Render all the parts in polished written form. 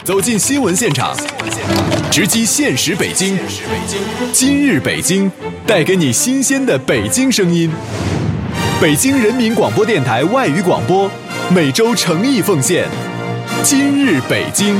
走进新闻现场，直击现实北京。今日北京，带给你新鲜的北京声音。北京人民广播电台外语广播，每周诚意奉献。今日北京。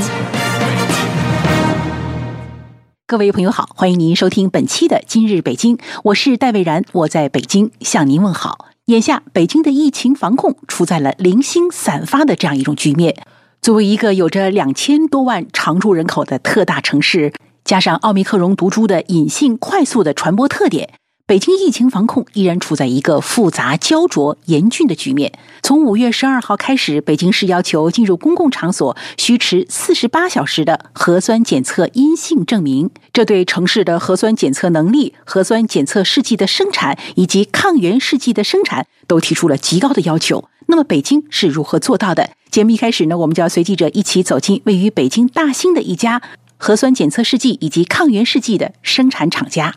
各位朋友好，欢迎您收听本期的今日北京，我是戴蔚然，我在北京向您问好。眼下北京的疫情防控处在了零星散发的这样一种局面。作为一个有着2000多万常住人口的特大城市，加上奥密克戎毒株的隐性快速的传播特点，北京疫情防控依然处在一个复杂焦灼严峻的局面。从5月12号开始，北京市要求进入公共场所需持48小时的核酸检测阴性证明，这对城市的核酸检测能力、核酸检测试剂的生产以及抗原试剂的生产都提出了极高的要求。那么北京是如何做到的？节目一开始呢，我们就要随记者一起走进位于北京大兴的一家核酸检测试剂以及抗原试剂的生产厂家。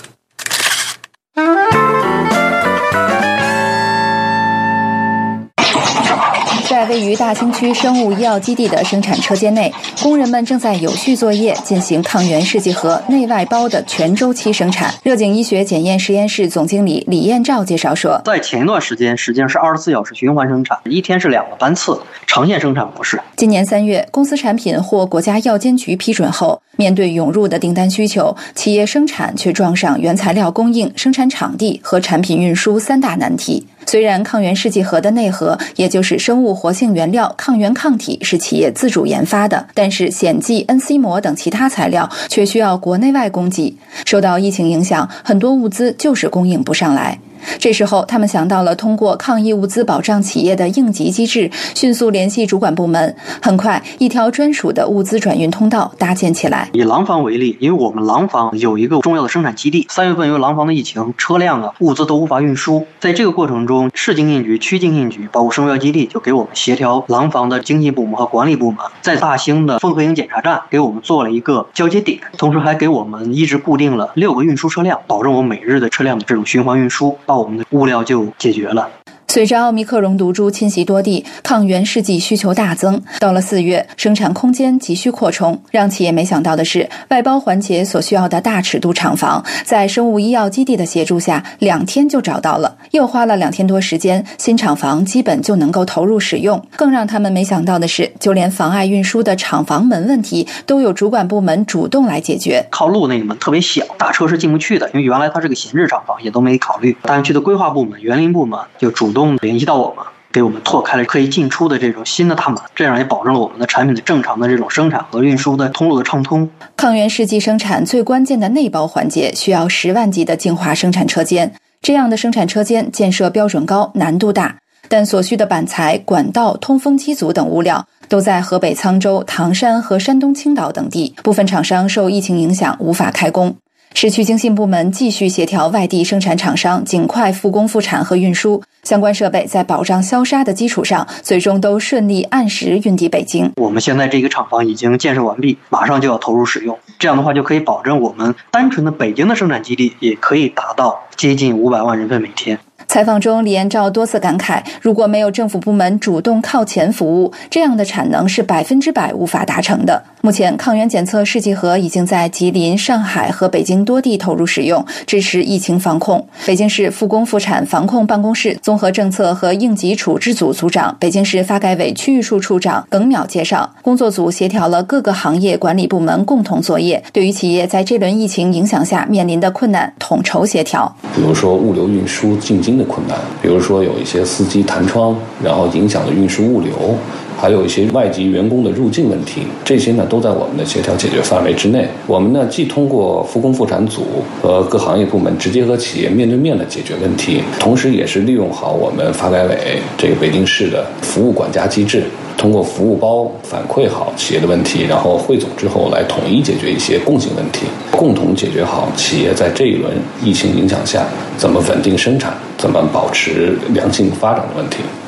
在位于大兴区生物医药基地的生产车间内，工人们正在有序作业，进行抗原试剂盒内外包的全周期生产。热景医学检验实验室总经理李彦照介绍说， 在前一段时间实际上是24小时循环生产，一天是2个班次，长线生产模式。 今年3月，公司产品获国家药监局批准后，面对涌入的订单需求，企业生产却撞上原材料供应、生产场地和产品运输3大难题。虽然抗原试剂盒的内核，也就是生物活性原料抗原抗体是企业自主研发的，但是显剂、NC 膜等其他材料却需要国内外供给。受到疫情影响，很多物资就是供应不上来。这时候他们想到了通过抗疫物资保障企业的应急机制，迅速联系主管部门，很快一条专属的物资转运通道搭建起来。 以廊坊为例，因为我们廊坊有一个重要的生产基地，3月份因为廊坊的疫情，车辆物资都无法运输，在这个过程中，市经信局、区经信局包括生物药基地就给我们协调廊坊的经济部门和管理部门，在大兴的汾河营检查站给我们做了一个交接点，同时还给我们一直固定了6个运输车辆，保证我们每日的车辆的这种循环运输，把我们的物料就解决了。 随着奥密克戎毒株侵袭多地，抗原试剂需求大增。到了4月，生产空间急需扩充。让企业没想到的是，外包环节所需要的大尺度厂房，在生物医药基地的协助下，2天就找到了。又花了2天多时间，新厂房基本就能够投入使用。更让他们没想到的是，就连妨碍运输的厂房门问题，都有主管部门主动来解决。 靠路那个门特别小，大车是进不去的，因为原来它是个闲置厂房，也都没考虑。大兴区的规划部门、园林部门就主动联系到我们，给我们拓开了可以进出的这种新的大门，这样也保证了我们的产品的正常的这种生产和运输的通路的畅通。 抗原试剂生产最关键的内包环节需要10万级的净化生产车间，这样的生产车间建设标准高，难度大，但所需的板材、管道、通风机组等物料都在河北沧州、唐山和山东青岛等地，部分厂商受疫情影响无法开工。市区经信部门继续协调外地生产厂商尽快复工复产和运输，相关设备在保障消杀的基础上，最终都顺利按时运抵北京。 我们现在这个厂房已经建设完毕，马上就要投入使用，这样的话就可以保证我们单纯的北京的生产基地也可以达到接近500万人份每天。 采访中，李彦照多次感慨，如果没有政府部门主动靠前服务，这样的产能是100%无法达成的。目前，抗原检测试剂盒已经在吉林、上海和北京多地投入使用，支持疫情防控。北京市复工复产防控办公室综合政策和应急处置组组长、北京市发改委区域处处长耿淼介绍，工作组协调了各个行业管理部门共同作业，对于企业在这轮疫情影响下面临的困难统筹协调。 比如说物流运输进京的困难，比如说有一些司机弹窗，然后影响了运输物流，还有一些外籍员工的入境问题，这些呢都在我们的协调解决范围之内。我们呢既通过复工复产组和各行业部门直接和企业面对面的解决问题，同时也是利用好我们发改委这个北京市的服务管家机制，通过服务包反馈好企业的问题，然后汇总之后来统一解决一些共性问题，共同解决好企业在这一轮疫情影响下怎么稳定生产，怎么保持良性发展的问题。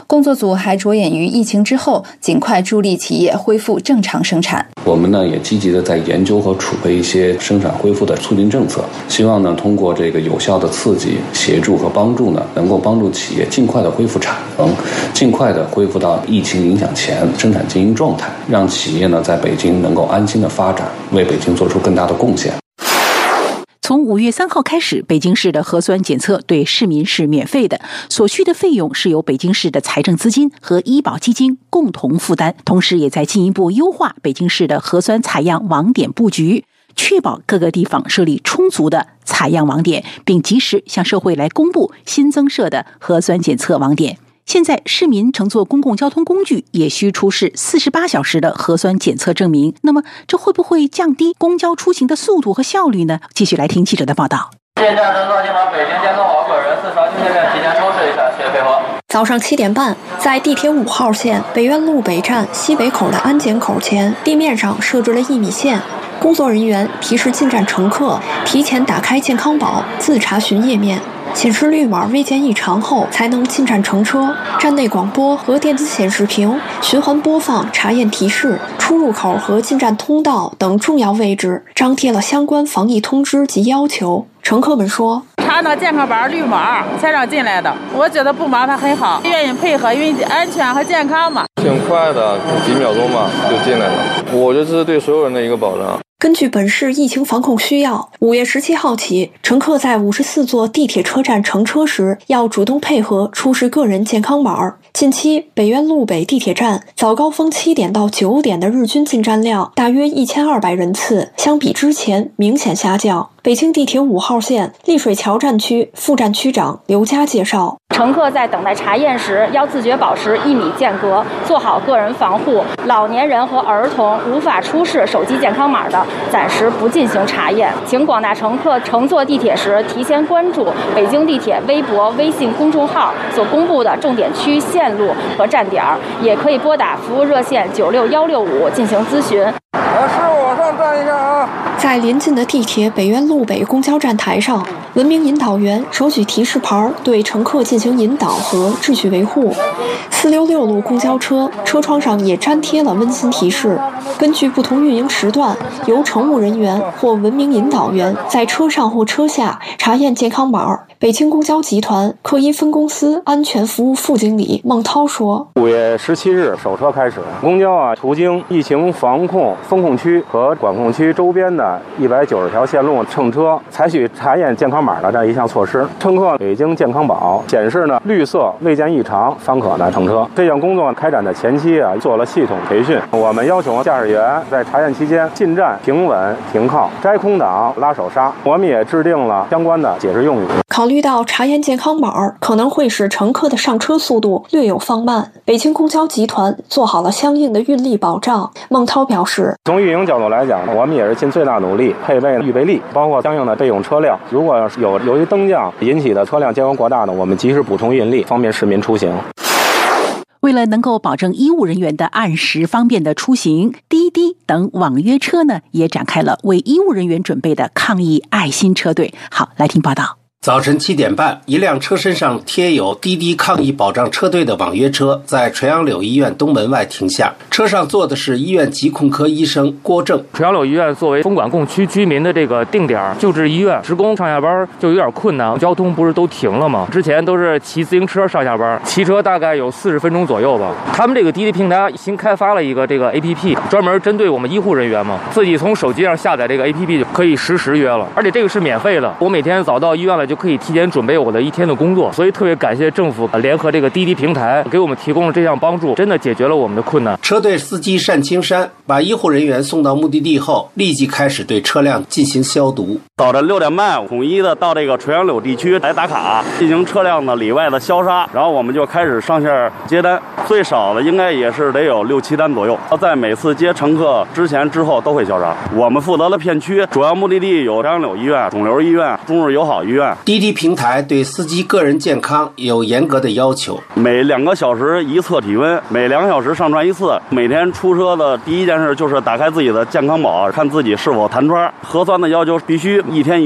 工作组还着眼于疫情之后，尽快助力企业恢复正常生产。 我们呢也积极的在研究和储备一些生产恢复的促进政策，希望呢通过这个有效的刺激、协助和帮助呢，能够帮助企业尽快的恢复产能，尽快的恢复到疫情影响前生产经营状态，让企业呢在北京能够安心的发展，为北京做出更大的贡献。 从5月3号开始，北京市的核酸检测对市民是免费的，所需的费用是由北京市的财政资金和医保基金共同负担，同时也在进一步优化北京市的核酸采样网点布局，确保各个地方设立充足的采样网点，并及时向社会来公布新增设的核酸检测网点。现在市民乘坐公共交通工具也需出示48小时的核酸检测证明，那么这会不会降低公交出行的速度和效率呢？继续来听记者的报道。 现在乘坐前往北京健康码个人4条进线提前出示一下，谢谢配合。 早上7点半，在地铁5号线北苑路北站西北口的安检口前，地面上设置了1米线，工作人员提示进站乘客提前打开健康宝自查询页面，显示绿码未见异常后才能进站乘车。站内广播和电子显示屏循环播放查验提示，出入口和进站通道等重要位置张贴了相关防疫通知及要求。乘客们说， 查那健康宝绿码才让进来的，我觉得不麻烦很好，愿意配合，因为安全和健康嘛。 挺快的，几秒钟吧就进来了，我觉得这是对所有人的一个保障。 根据本市疫情防控需要，5月17号起，乘客在54座地铁车站乘车时，要主动配合出示个人健康码。近期，北苑路北地铁站早高峰7点到9点的日均进站量大约1200人次，相比之前明显下降。北京地铁5号线丽水桥站区副站区长刘佳介绍， 乘客在等待查验时要自觉保持1米间隔，做好个人防护。老年人和儿童无法出示手机健康码的，暂时不进行查验。请广大乘客乘坐地铁时提前关注北京地铁微博、微信公众号所公布的重点区、线路和站点，也可以拨打服务热线96165进行咨询。 师傅往上站一下啊！ 在临近的地铁北苑路北公交站台上，文明引导员手举提示牌对乘客进行引导和秩序维护。466路公交车车窗上也粘贴了温馨提示。根据不同运营时段，由乘务人员或文明引导员在车上或车下查验健康码。北京公交集团客一分公司安全服务副经理孟涛说 ：5月17日首车开始，公交途经疫情防控封控区和管控区周边的190条线路乘车，采取查验健康码的这样一项措施。乘客北京健康宝显示绿色未见异常，方可乘车。这项工作开展的前期做了系统培训。我们要求驾驶员在查验期间进站停稳停靠，摘空挡拉手刹。我们也制定了相关的解释用语。 考虑到查验健康码可能会使乘客的上车速度略有放慢，北京公交集团做好了相应的运力保障。孟涛表示， 从运营角度来讲，我们也是尽最大努力配备预备力，包括相应的备用车辆。如果由于登降引起的车辆间隔过大的，我们及时补充运力，方便市民出行。 为了能够保证医务人员的按时方便的出行，滴滴等网约车呢也展开了为医务人员准备的抗疫爱心车队。好，来听报道。 早晨7点半，一辆车身上贴有滴滴抗疫保障车队的网约车在垂杨柳医院东门外停下，车上坐的是医院疾控科医生郭正。 垂杨柳医院作为封管控区居民的这个定点救治医院，职工上下班就有点困难，交通不是都停了吗？之前都是骑自行车上下班，骑车大概有40分钟左右吧。他们这个滴滴平台新开发了一个这个 APP， 专门针对我们医护人员嘛，自己从手机上下载这个 APP 就可以实时约了，而且这个是免费的。我每天早到医院了就可以提前准备我的一天的工作，所以特别感谢政府联合这个滴滴平台给我们提供了这项帮助，真的解决了我们的困难。 车队司机单青山把医护人员送到目的地后，立即开始对车辆进行消毒。 早晨6点半，统一的到这个垂杨柳地区来打卡，进行车辆的里外的消杀，然后我们就开始上线接单，最少的应该也是得有6、7单左右。在每次接乘客之前之后都会消杀。我们负责的片区主要目的地有垂杨柳医院、肿瘤医院、中日友好医院。 滴滴平台对司机个人健康有严格的要求， 每2个小时一测体温，每2个小时上传一次。每天出车的第一件事就是打开自己的健康宝，看自己是否弹窗。核酸的要求必须1天1做。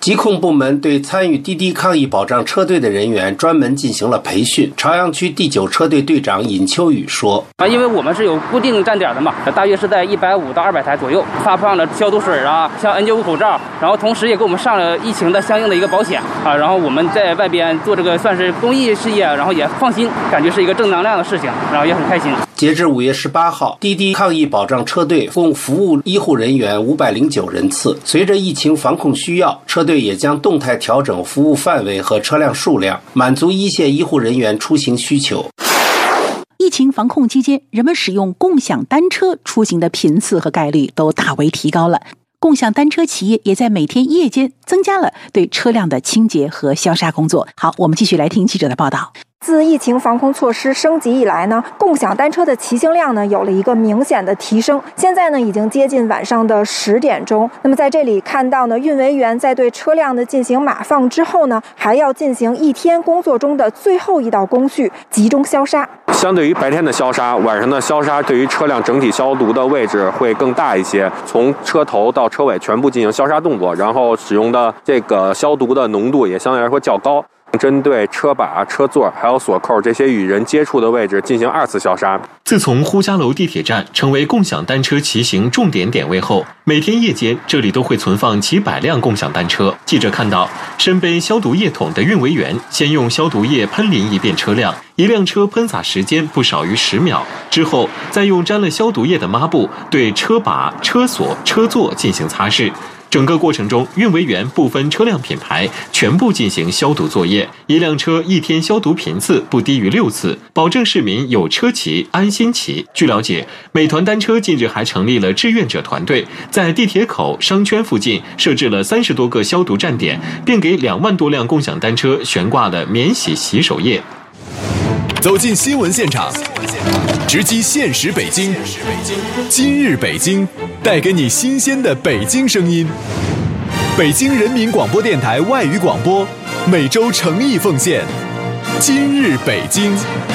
疾控部门对参与滴滴抗疫保障车队的人员专门进行了培训。朝阳区第9车队队长尹秋雨说：“ 因为我们是有固定站点的嘛，大约是在150到200台左右，发放了消毒水啊，像 N95 口罩，然后同时也给我们上了疫情的相应的一个保险啊，然后我们在外边做这个算是公益事业，然后也放心，感觉是一个正能量的事情，然后也很开心。” 截至5月18号，滴滴抗疫保障车队共服务医护人员509人次。随着疫情防控需要，车队也将动态调整服务范围和车辆数量，满足一线医护人员出行需求。 疫情防控期间，人们使用共享单车出行的频次和概率都大为提高了。共享单车企业也在每天夜间增加了对车辆的清洁和消杀工作。好，我们继续来听记者的报道。 自疫情防控措施升级以来呢，共享单车的骑行量呢有了一个明显的提升。现在呢已经接近晚上的10点钟。那么在这里看到呢，运维员在对车辆的进行码放之后呢，还要进行一天工作中的最后一道工序——集中消杀。 相对于白天的消杀，晚上的消杀对于车辆整体消毒的位置会更大一些，从车头到车尾全部进行消杀动作，然后使用的这个消毒的浓度也相对来说较高。针对车把、车座还有锁扣这些与人接触的位置进行2次消杀。 自从呼家楼地铁站成为共享单车骑行重点点位后，每天夜间这里都会存放几百辆共享单车。记者看到，身背消毒液桶的运维员先用消毒液喷淋一遍车辆，一辆车喷洒时间不少于10秒，之后再用沾了消毒液的抹布对车把、车锁、车座进行擦拭。整个过程中，运维员不分车辆品牌，全部进行消毒作业。一辆车一天消毒频次不低于6次，保证市民有车骑、安心骑。据了解，美团单车近日还成立了志愿者团队，在地铁口、商圈附近设置了30多个消毒站点，并给2万多辆共享单车悬挂了免洗洗手液。 走进新闻现场，直击现实北京。今日北京，带给你新鲜的北京声音。北京人民广播电台外语广播，每周诚意奉献。今日北京。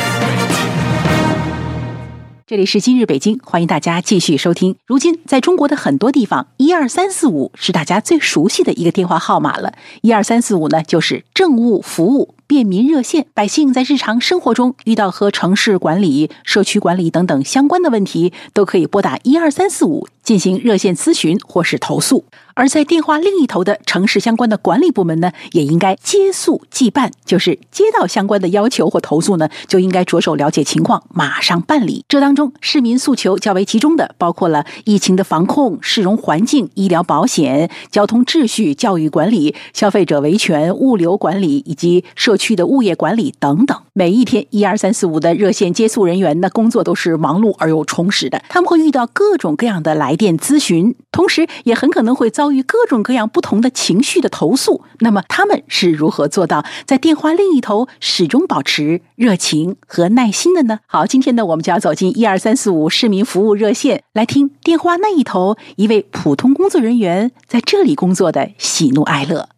这里是今日北京，欢迎大家继续收听。如今在中国的很多地方，12345是大家最熟悉的一个电话号码了。12345呢，就是政务服务便民热线。百姓在日常生活中遇到和城市管理、社区管理等等相关的问题，都可以拨打12345进行热线咨询或是投诉。而在电话另一头的城市相关的管理部门呢，也应该接诉即办，就是接到相关的要求或投诉呢，就应该着手了解情况，马上办理。这当中市民诉求较为集中的包括了疫情的防控、市容环境、医疗保险、交通秩序、教育管理、消费者维权、物流管理以及社区的物业管理等等。每一天12345的热线接诉人员呢，工作都是忙碌而又充实的，他们会遇到各种各样的来电咨询，同时也很可能会遭遇各种各样不同的情绪的投诉。那么他们是如何做到在电话另一头始终保持热情和耐心的呢？好，今天呢，我们就要走进12345市民服务热线，来听电话那一头一位普通工作人员在这里工作的喜怒哀乐。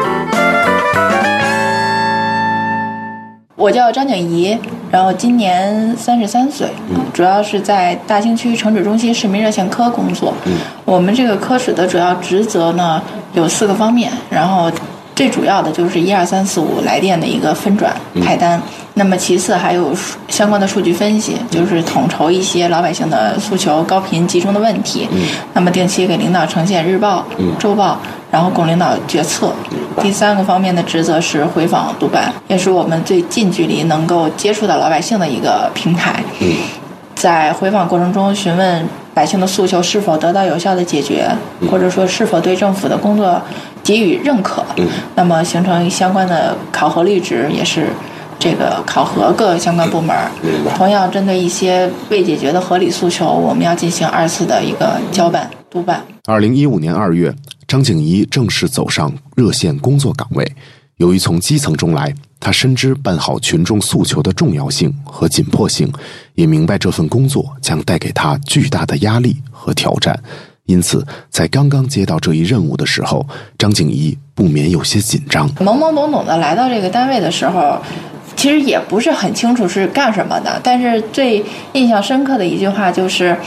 我叫张景怡，然后今年33岁，主要是在大兴区城址中心市民热线科工作。我们这个科室的主要职责呢有4个方面，然后最主要的就是12345来电的一个分转派单，那么其次还有相关的数据分析，就是统筹一些老百姓的诉求、高频集中的问题，那么定期给领导呈现日报、周报，然后供领导决策。第3个方面的职责是回访督办，也是我们最近距离能够接触到老百姓的一个平台。在回访过程中询问百姓的诉求是否得到有效的解决，或者说是否对政府的工作给予认可，那么形成相关的考核率值，也是这个考核各相关部门。同样针对一些未解决的合理诉求，我们要进行2次的一个交办督办。 2015年2月，张景怡正式走上热线工作岗位。由于从基层中来，他深知办好群众诉求的重要性和紧迫性，也明白这份工作将带给他巨大的压力和挑战。因此在刚刚接到这一任务的时候，张景怡不免有些紧张。 懵懵懂懂的来到这个单位的时候，其实也不是很清楚是干什么的，但是最印象深刻的一句话就是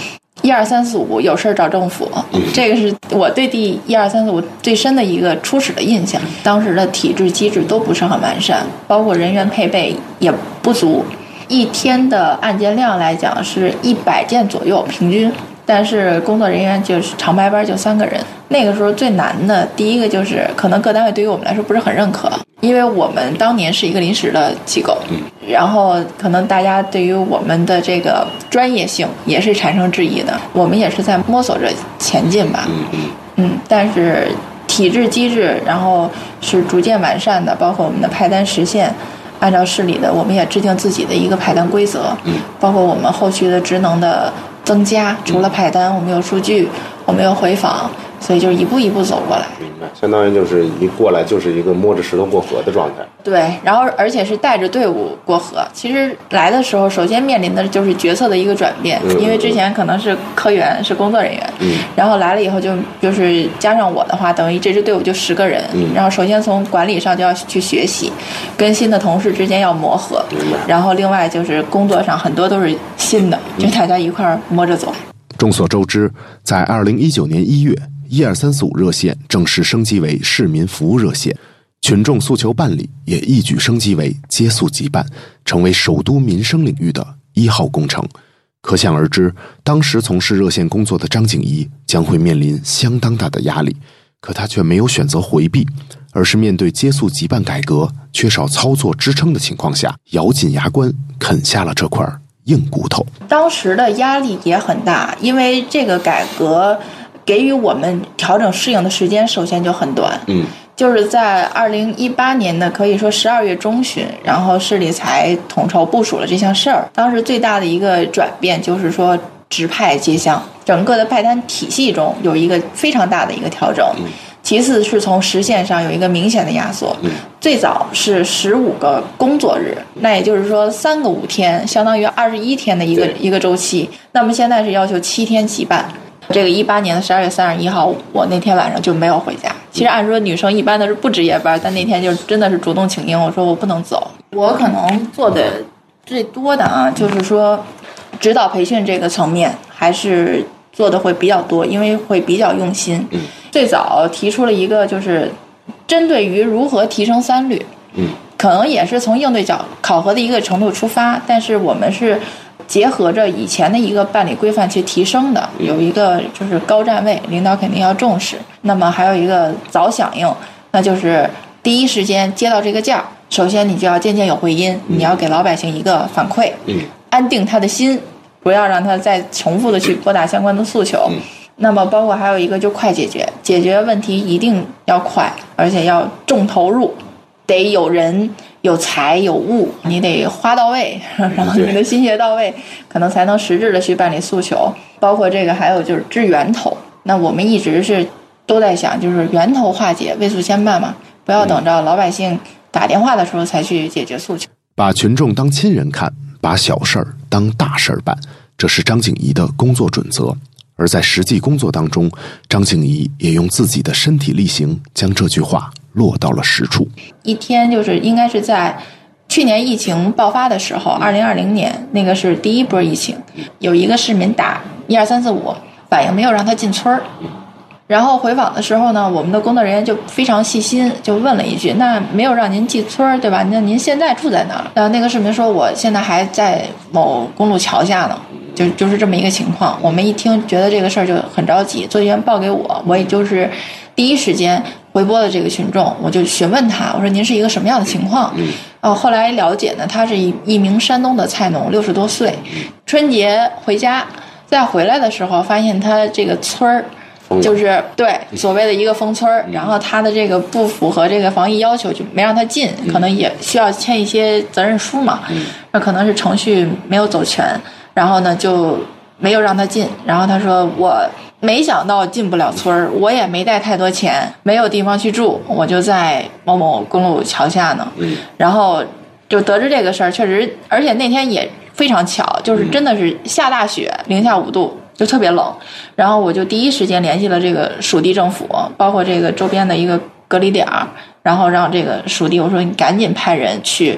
1234-5有事找政府，这个是我对第1234-5最深的一个初始的印象。当时的体制机制都不是很完善，包括人员配备也不足。一天的案件量来讲是100件左右平均，但是工作人员就是长白班就3个人。那个时候最难的第一个就是可能各单位对于我们来说不是很认可，因为我们当年是一个临时的机构，然后可能大家对于我们的这个专业性也是产生质疑的。我们也是在摸索着前进吧，但是体制机制然后是逐渐完善的，包括我们的派单实现按照市里的，我们也制定自己的一个派单规则，包括我们后续的职能的增加，除了派单我们有数据，我们有回访，所以就是一步一步走过来。 明白，相当于就是一过来就是一个摸着石头过河的状态。 对，然后而且是带着队伍过河。其实来的时候，首先面临的就是角色的一个转变，因为之前可能是科员，是工作人员，然后来了以后就是加上我的话，等于这支队伍就10个人，然后首先从管理上就要去学习，跟新的同事之间要磨合，然后另外就是工作上很多都是新的，就大家一块儿摸着走。 众所周知，在2019年1月，12345热线正式升级为市民服务热线，群众诉求办理也一举升级为接诉即办，成为首都民生领域的1号工程。可想而知，当时从事热线工作的张景怡将会面临相当大的压力，可他却没有选择回避，而是面对接诉即办改革缺少操作支撑的情况下，咬紧牙关啃下了这块硬骨头。 当时的压力也很大，因为这个改革给予我们调整适应的时间首先就很短，就是在2018年的可以说12月中旬，然后市里才统筹部署了这项事儿。当时最大的一个转变就是说直派接项，整个的派单体系中有一个非常大的一个调整。其次是从时限上有一个明显的压缩，最早是15个工作日，那也就是说3个5天，相当于21天的一个周期。那么现在是要求7天即办。这个18年的12月31号，我那天晚上就没有回家。其实按说女生一般的是不值夜班，但那天就真的是主动请缨，我说我不能走。我可能做的最多的就是说指导培训这个层面还是做的会比较多，因为会比较用心。最早提出了一个就是针对于如何提升3率，可能也是从应对考核的一个程度出发，但是我们是结合着以前的一个办理规范去提升的。有一个就是高站位，领导肯定要重视。那么还有一个早响应，那就是第一时间接到这个件儿，首先你就要件件有回音，你要给老百姓一个反馈，安定他的心，不要让他再重复的去拨打相关的诉求。那么包括还有一个就快解决问题一定要快，而且要重投入，得有人有财有物，你得花到位，然后你的心血到位，可能才能实质的去办理诉求。包括这个还有就是治源头，那我们一直是都在想，就是源头化解，未速先办嘛，不要等着老百姓打电话的时候才去解决诉求。 把群众当亲人看，把小事儿当大事儿办，这是张景怡的工作准则。而在实际工作当中，张景怡也用自己的身体力行，将这句话落到了实处。 一天就是应该是在去年疫情爆发的时候，2020年那个是第一波疫情，有一个市民打12345，反映没有让他进村儿。然后回访的时候呢，我们的工作人员就非常细心，就问了一句：“那没有让您进村对吧？那您现在住在哪儿？”然后那个市民说：“我现在还在某公路桥下呢。”就是这么一个情况。我们一听觉得这个事儿就很着急，作业员报给我也就是第一时间回拨了这个群众，我就询问他，我说您是一个什么样的情况？后来了解呢，他是一名山东的菜农，60多岁，春节回家，再回来的时候发现他这个村儿就是对所谓的一个封村，然后他的这个不符合这个防疫要求，就没让他进，可能也需要签一些责任书嘛，那可能是程序没有走全，然后呢就没有让他进。然后他说我没想到进不了村，我也没带太多钱，没有地方去住，我就在某某公路桥下呢。然后就得知这个事儿，确实，而且那天也非常巧，就是真的是下大雪，零下5度，就特别冷。然后我就第一时间联系了这个属地政府，包括这个周边的一个隔离点，然后让这个属地我说你赶紧派人去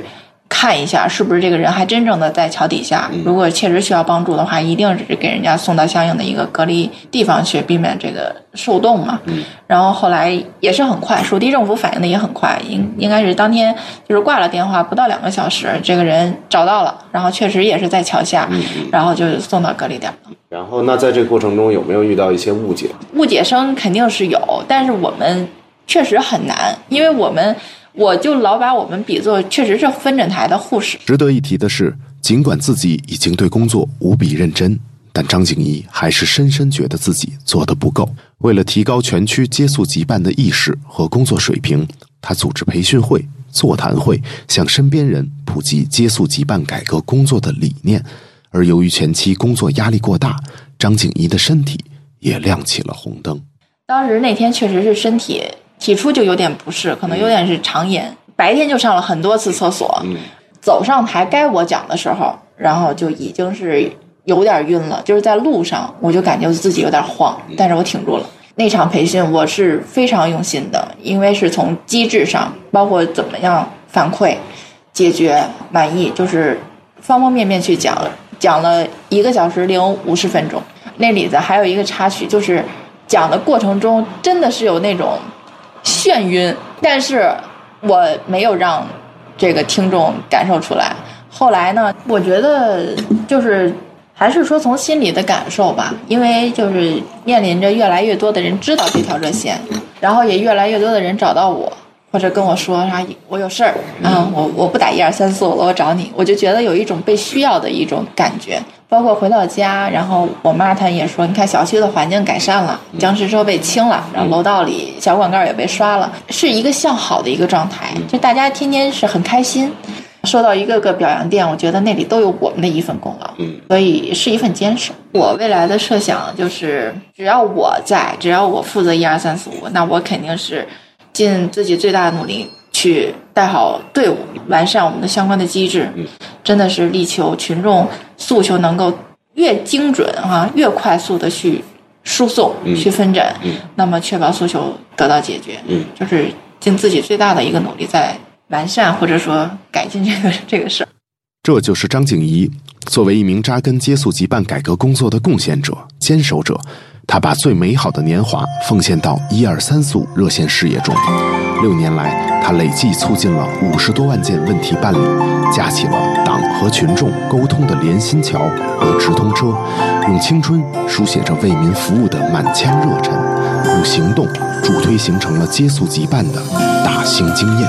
看一下是不是这个人还真正的在桥底下，如果确实需要帮助的话，一定是给人家送到相应的一个隔离地方去，避免这个受冻嘛。然后后来也是很快，属地政府反应的也很快，应该是当天就是挂了电话不到2个小时，这个人找到了，然后确实也是在桥下，然后就送到隔离点了。 然后那在这个过程中有没有遇到一些误解？ 误解声肯定是有，但是我们确实很难，因为我就老把我们比作确实是分诊台的护士。 值得一提的是，尽管自己已经对工作无比认真，但张景怡还是深深觉得自己做得不够。为了提高全区接宿急办的意识和工作水平，他组织培训会、座谈会，向身边人普及接宿急办改革工作的理念。而由于前期工作压力过大，张景怡的身体也亮起了红灯。 当时那天确实是身体起初就有点不适，可能有点是肠炎，白天就上了很多次厕所，走上台该我讲的时候，然后就已经是有点晕了，就是在路上我就感觉自己有点晃，但是我挺住了。那场培训我是非常用心的，因为是从机制上，包括怎么样反馈、解决、满意，就是方方面面去讲了1个小时零50分钟。那里子还有一个插曲，就是讲的过程中真的是有那种眩晕，但是我没有让这个听众感受出来。后来呢，我觉得就是还是说从心里的感受吧，因为就是面临着越来越多的人知道这条热线，然后也越来越多的人找到我，或者跟我说啥我有事儿啊，我不打12345了，我找你，我就觉得有一种被需要的一种感觉。包括回到家，然后我妈她也说，你看小区的环境改善了，僵尸车被清了，然后楼道里小管盖也被刷了，是一个向好的一个状态，就大家天天是很开心。收到一个个表扬电，我觉得那里都有我们的一份功劳，所以是一份坚守。我未来的设想就是，只要我在，只要我负责12345，那我肯定是尽自己最大的努力去带好队伍，完善我们的相关的机制，真的是力求群众诉求能够越精准越快速的去输送、去分诊，那么确保诉求得到解决，就是尽自己最大的一个努力在完善或者说改进这个事儿。 这就是张景怡作为一名扎根接宿急办改革工作的贡献者、坚守者，他把最美好的年华奉献到12345热线事业中。6年来，他累计促进了50多万件问题办理，架起了党和群众沟通的连心桥和直通车，用青春书写着为民服务的满腔热忱，用行动助推形成了接宿急办的大兴经验。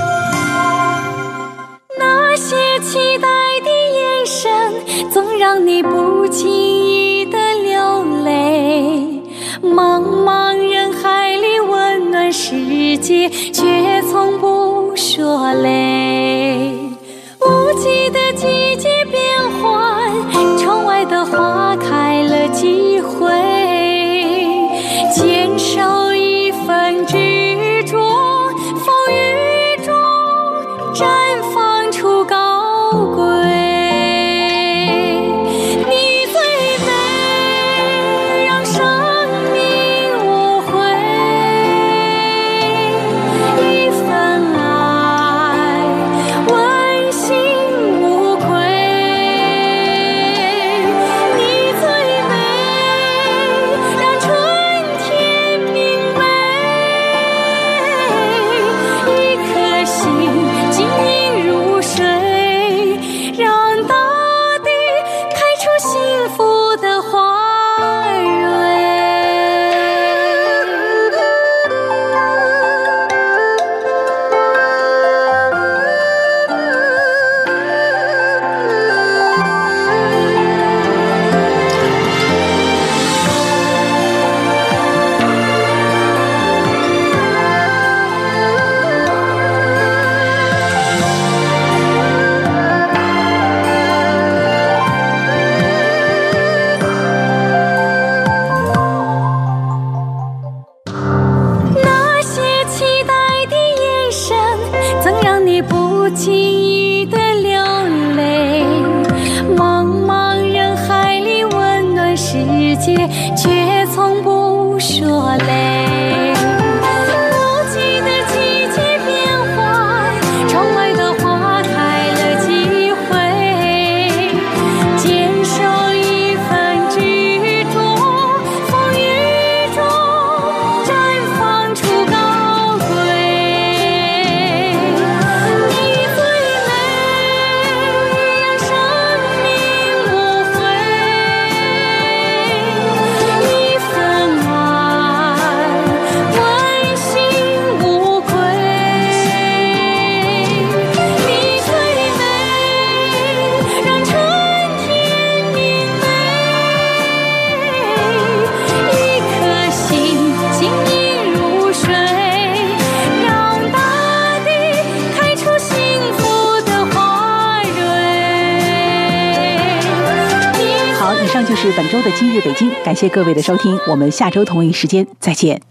那些期待的眼神，总让你不经意的流泪。茫茫人海里温暖世界，却从不说累。无际的季节变换，窗外的花开了几回，坚守一份执着，风雨中绽放出高贵。你最美，让生命无悔，一份爱上就是本周的今日北京，感谢各位的收听，我们下周同一时间再见。